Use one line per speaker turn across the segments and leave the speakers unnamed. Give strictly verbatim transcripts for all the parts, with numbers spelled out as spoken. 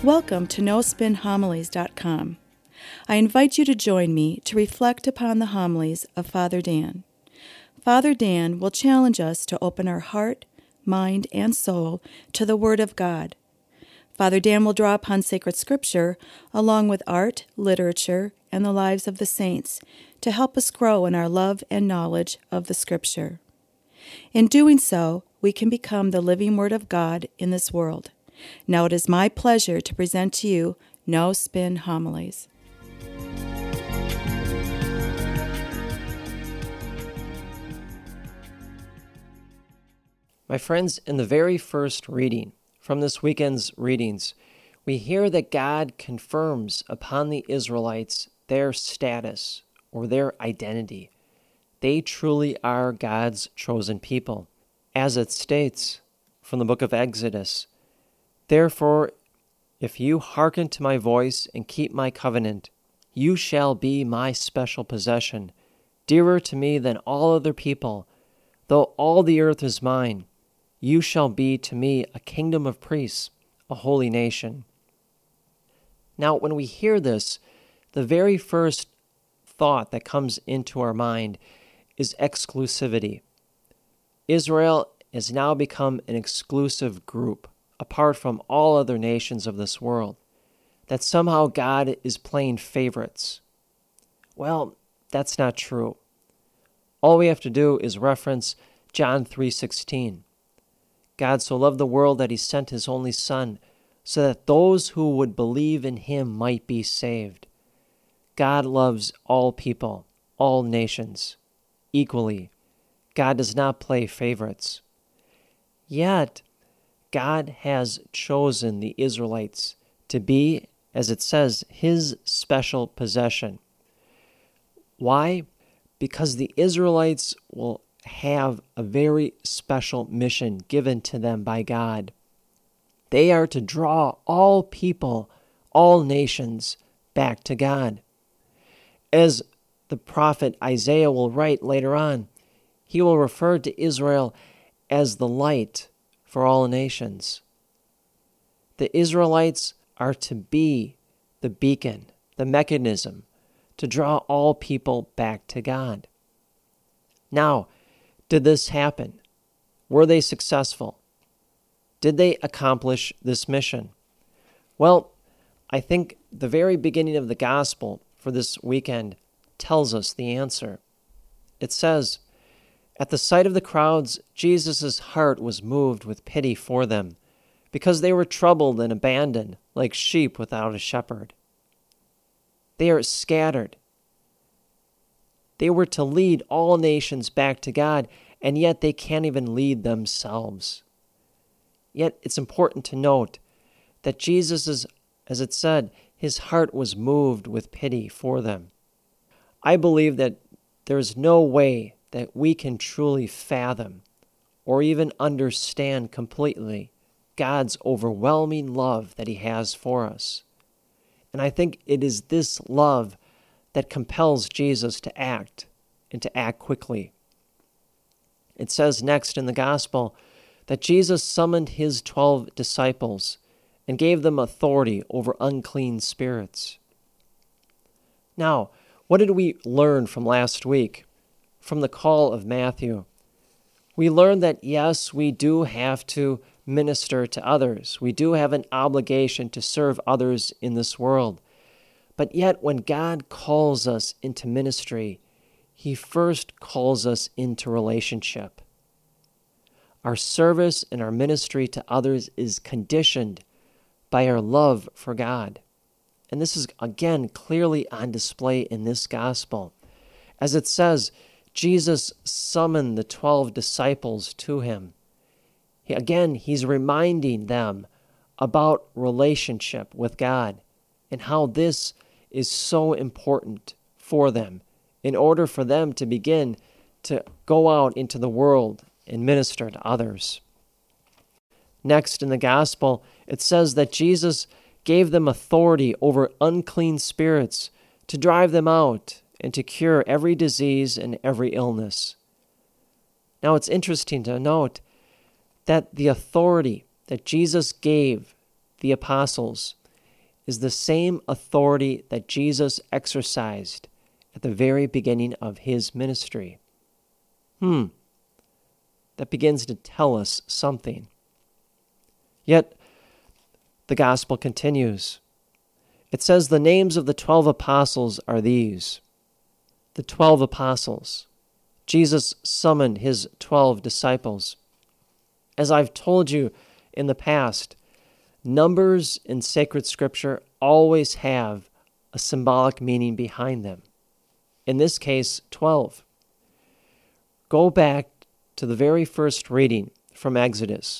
Welcome to no spin homilies dot com. I invite you to join me to reflect upon the homilies of Father Dan. Father Dan will challenge us to open our heart, mind, and soul to the Word of God. Father Dan will draw upon sacred scripture along with art, literature, and the lives of the saints to help us grow in our love and knowledge of the scripture. In doing so, we can become the living Word of God in this world. Now it is my pleasure to present to you No Spin Homilies.
My friends, in the very first reading from this weekend's readings, we hear that God confirms upon the Israelites their status or their identity. They truly are God's chosen people. As it states from the book of Exodus, "Therefore, if you hearken to my voice and keep my covenant, you shall be my special possession, dearer to me than all other people. Though all the earth is mine, you shall be to me a kingdom of priests, a holy nation." Now, when we hear this, the very first thought that comes into our mind is exclusivity. Israel has now become an exclusive group, apart from all other nations of this world, that somehow God is playing favorites. Well, that's not true. All we have to do is reference John three sixteen. God so loved the world that he sent his only Son, so that those who would believe in him might be saved. God loves all people, all nations, equally. God does not play favorites. Yet, God has chosen the Israelites to be, as it says, his special possession. Why? Because the Israelites will have a very special mission given to them by God. They are to draw all people, all nations, back to God. As the prophet Isaiah will write later on, he will refer to Israel as the light for all nations. The Israelites are to be the beacon, the mechanism, to draw all people back to God. Now, did this happen? Were they successful? Did they accomplish this mission? Well, I think the very beginning of the gospel for this weekend tells us the answer. It says, "At the sight of the crowds, Jesus' heart was moved with pity for them, because they were troubled and abandoned, like sheep without a shepherd." They are scattered. They were to lead all nations back to God, and yet they can't even lead themselves. Yet it's important to note that Jesus, is, as it said, his heart was moved with pity for them. I believe that there is no way that we can truly fathom or even understand completely God's overwhelming love that he has for us. And I think it is this love that compels Jesus to act, and to act quickly. It says next in the gospel that Jesus summoned his twelve disciples and gave them authority over unclean spirits. Now, what did we learn from last week, from the call of Matthew? We learned that, yes, we do have to minister to others. We do have an obligation to serve others in this world. But yet, when God calls us into ministry, he first calls us into relationship. Our service and our ministry to others is conditioned by our love for God. And this is, again, clearly on display in this gospel. As it says, Jesus summoned the twelve disciples to him. He, again, he's reminding them about relationship with God and how this is so important for them in order for them to begin to go out into the world and minister to others. Next in the gospel, it says that Jesus gave them authority over unclean spirits to drive them out and to cure every disease and every illness. Now it's interesting to note that the authority that Jesus gave the apostles is the same authority that Jesus exercised at the very beginning of his ministry. Hmm, that begins to tell us something. Yet, the gospel continues. It says the names of the twelve apostles are these. The twelve apostles. Jesus summoned his twelve disciples. As I've told you in the past, numbers in sacred scripture always have a symbolic meaning behind them. In this case, twelve. Go back to the very first reading from Exodus.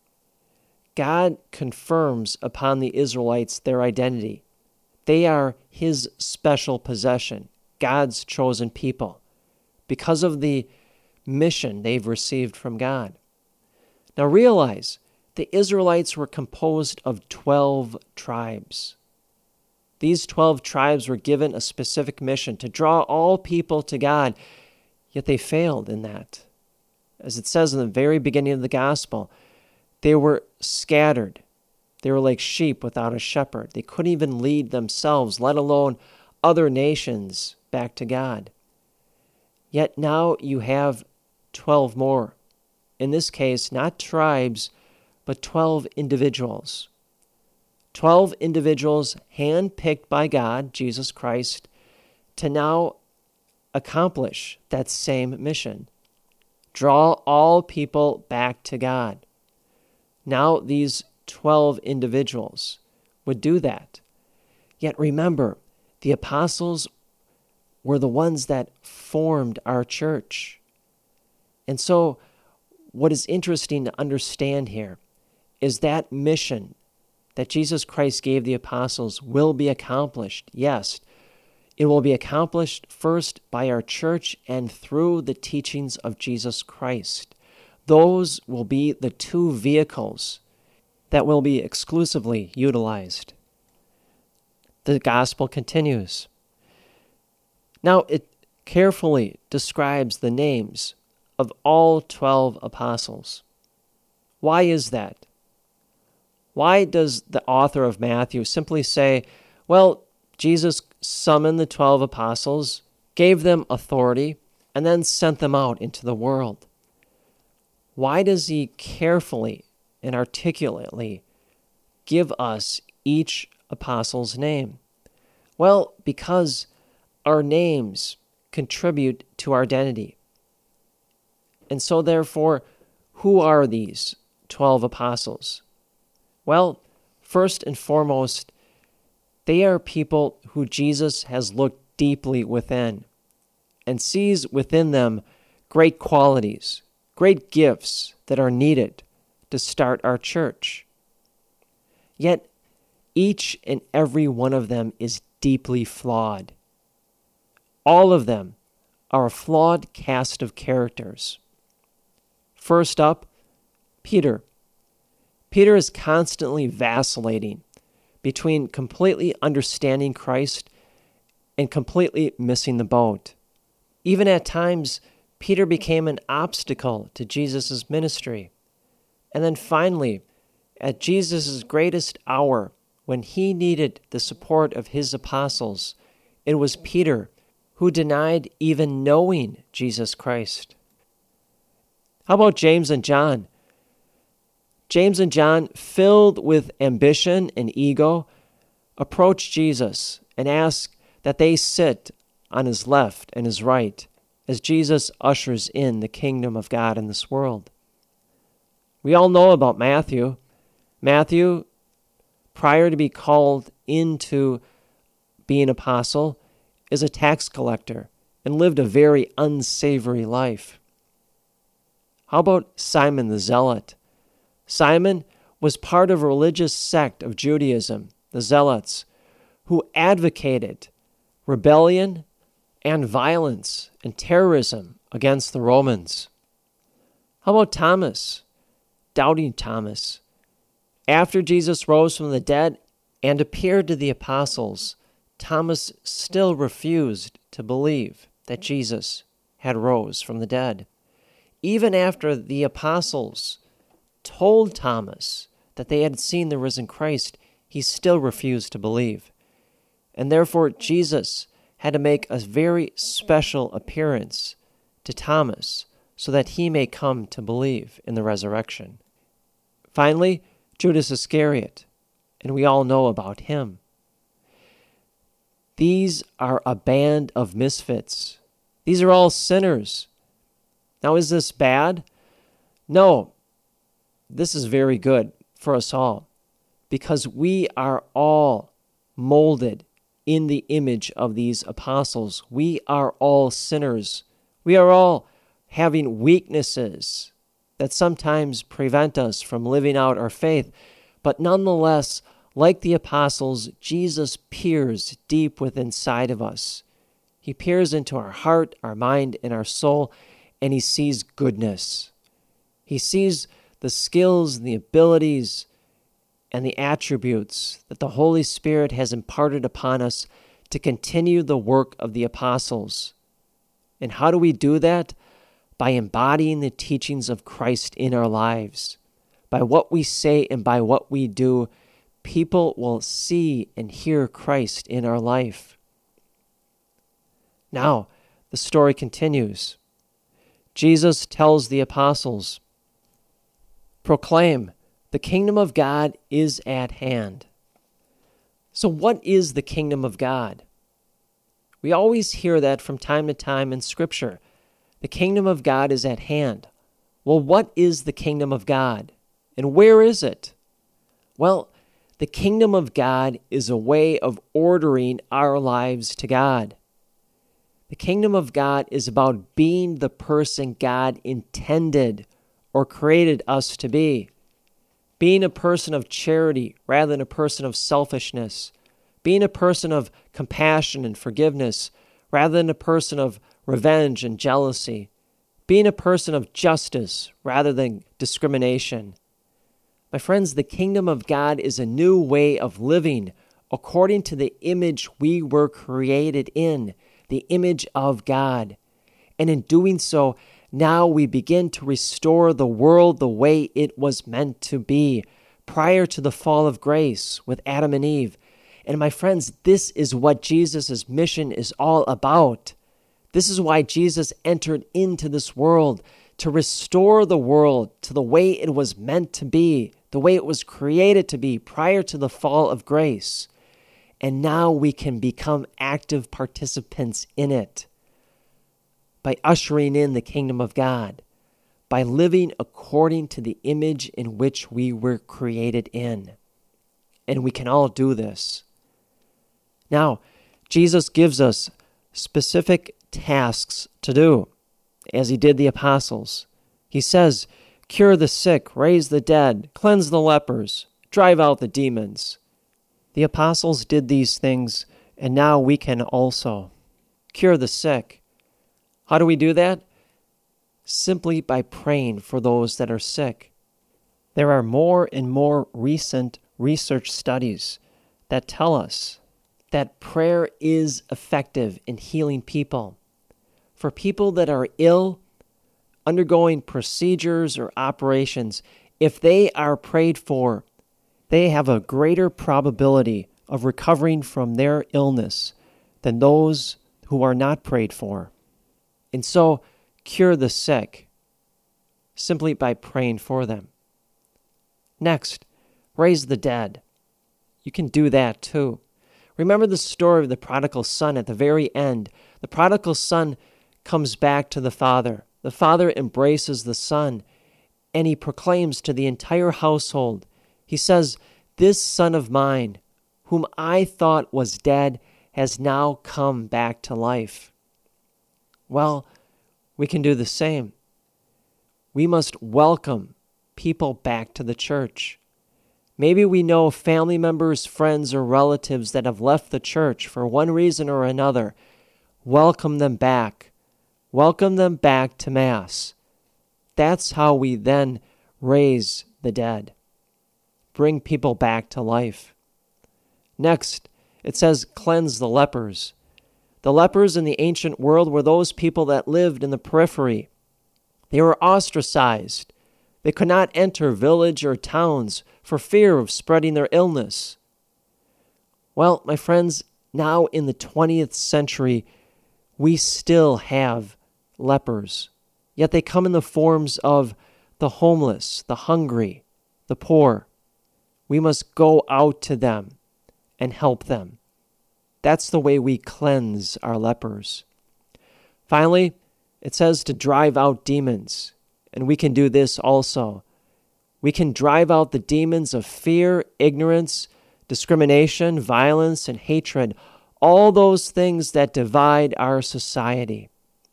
God confirms upon the Israelites their identity. They are his special possession, God's chosen people, because of the mission they've received from God. Now realize, the Israelites were composed of twelve tribes. These twelve tribes were given a specific mission to draw all people to God, yet they failed in that. As it says in the very beginning of the gospel, they were scattered. They were like sheep without a shepherd. They couldn't even lead themselves, let alone other nations, back to God. Yet now you have twelve more. In this case, not tribes, but twelve individuals. Twelve individuals handpicked by God, Jesus Christ, to now accomplish that same mission. Draw all people back to God. Now these twelve individuals would do that. Yet remember, the apostles were the ones that formed our church. And so what is interesting to understand here is that mission that Jesus Christ gave the apostles will be accomplished. Yes, it will be accomplished first by our church and through the teachings of Jesus Christ. Those will be the two vehicles that will be exclusively utilized. The gospel continues. Now it carefully describes the names of all twelve apostles. Why is that? Why does the author of Matthew simply say, well, Jesus summoned the twelve apostles, gave them authority, and then sent them out into the world? Why does he carefully and articulately give us each apostle's name? Well, because our names contribute to our identity. And so therefore, who are these twelve apostles? Well, first and foremost, they are people who Jesus has looked deeply within and sees within them great qualities, great gifts that are needed to start our church. Yet, each and every one of them is deeply flawed. All of them are a flawed cast of characters. First up, Peter. Peter is constantly vacillating between completely understanding Christ and completely missing the boat. Even at times, Peter became an obstacle to Jesus' ministry. And then finally, at Jesus' greatest hour, when he needed the support of his apostles, it was Peter who denied even knowing Jesus Christ. How about James and John? James and John, filled with ambition and ego, approach Jesus and ask that they sit on his left and his right as Jesus ushers in the kingdom of God in this world. We all know about Matthew. Matthew, prior to be called into being apostle, is a tax collector and lived a very unsavory life. How about Simon the Zealot? Simon was part of a religious sect of Judaism, the Zealots, who advocated rebellion and violence and terrorism against the Romans. How about Thomas, doubting Thomas? After Jesus rose from the dead and appeared to the apostles, Thomas still refused to believe that Jesus had rose from the dead. Even after the apostles told Thomas that they had seen the risen Christ, he still refused to believe. And therefore, Jesus had to make a very special appearance to Thomas so that he may come to believe in the resurrection. Finally, Judas Iscariot, and we all know about him. These are a band of misfits. These are all sinners. Now, is this bad? No, this is very good for us all, because we are all molded in the image of these apostles. We are all sinners. We are all having weaknesses that sometimes prevent us from living out our faith. But nonetheless, like the apostles, Jesus peers deep within inside of us. He peers into our heart, our mind, and our soul, and he sees goodness. He sees the skills and the abilities and the attributes that the Holy Spirit has imparted upon us to continue the work of the apostles. And how do we do that? By embodying the teachings of Christ in our lives. By what we say and by what we do, people will see and hear Christ in our life. Now, the story continues. Jesus tells the apostles, "Proclaim, the kingdom of God is at hand." So what is the kingdom of God? We always hear that from time to time in Scripture. The kingdom of God is at hand. Well, what is the kingdom of God? And where is it? Well, the kingdom of God is a way of ordering our lives to God. The kingdom of God is about being the person God intended or created us to be. Being a person of charity rather than a person of selfishness. Being a person of compassion and forgiveness rather than a person of revenge and jealousy. Being a person of justice rather than discrimination. My friends, the kingdom of God is a new way of living according to the image we were created in, the image of God. And in doing so, now we begin to restore the world the way it was meant to be prior to the fall of grace with Adam and Eve. And my friends, this is what Jesus' mission is all about. This is why Jesus entered into this world, to restore the world to the way it was meant to be, the way it was created to be prior to the fall of grace. And now we can become active participants in it by ushering in the kingdom of God, by living according to the image in which we were created in. And we can all do this. Now, Jesus gives us specific tasks to do, as he did the apostles. He says, cure the sick, raise the dead, cleanse the lepers, drive out the demons. The apostles did these things, and now we can also cure the sick. How do we do that? Simply by praying for those that are sick. There are more and more recent research studies that tell us that prayer is effective in healing people. For people that are ill, undergoing procedures or operations, if they are prayed for, they have a greater probability of recovering from their illness than those who are not prayed for. And so, cure the sick simply by praying for them. Next, raise the dead. You can do that too. Remember the story of the prodigal son at the very end. The prodigal son comes back to the father. The father embraces the son, and he proclaims to the entire household, he says, "This son of mine, whom I thought was dead, has now come back to life." Well, we can do the same. We must welcome people back to the church. Maybe we know family members, friends, or relatives that have left the church for one reason or another. Welcome them back. Welcome them back to Mass. That's how we then raise the dead. Bring people back to life. Next, it says, cleanse the lepers. The lepers in the ancient world were those people that lived in the periphery. They were ostracized. They could not enter village or towns for fear of spreading their illness. Well, my friends, now in the twentieth century, we still have lepers, yet they come in the forms of the homeless, the hungry, the poor. We must go out to them and help them. That's the way we cleanse our lepers. Finally, it says to drive out demons, and we can do this also. We can drive out the demons of fear, ignorance, discrimination, violence, and hatred, all those things that divide our society.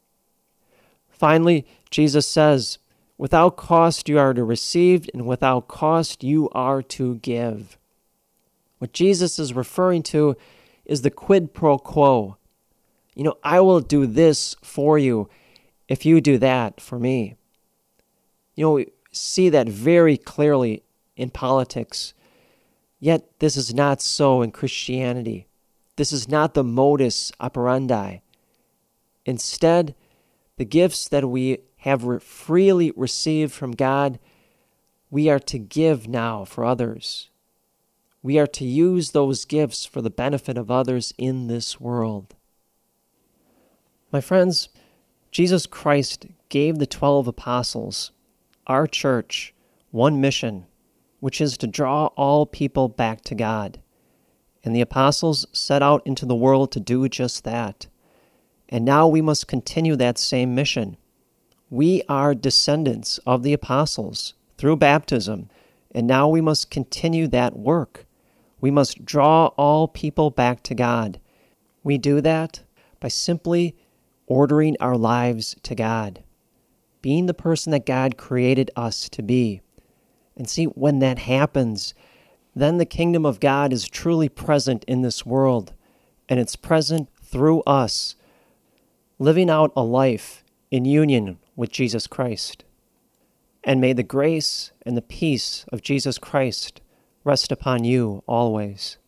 Finally, Jesus says, without cost you are to receive, and without cost you are to give. What Jesus is referring to is the quid pro quo. You know, I will do this for you if you do that for me. You know, we see that very clearly in politics. Yet this is not so in Christianity. This is not the modus operandi. Instead, the gifts that we have re- freely received from God, we are to give now for others. We are to use those gifts for the benefit of others in this world. My friends, Jesus Christ gave the twelve apostles, our church, one mission, which is to draw all people back to God. And the apostles set out into the world to do just that. And now we must continue that same mission. We are descendants of the apostles through baptism, and now we must continue that work. We must draw all people back to God. We do that by simply ordering our lives to God, being the person that God created us to be. And see, when that happens, then the kingdom of God is truly present in this world, and it's present through us, living out a life in union with Jesus Christ. And may the grace and the peace of Jesus Christ rest upon you always.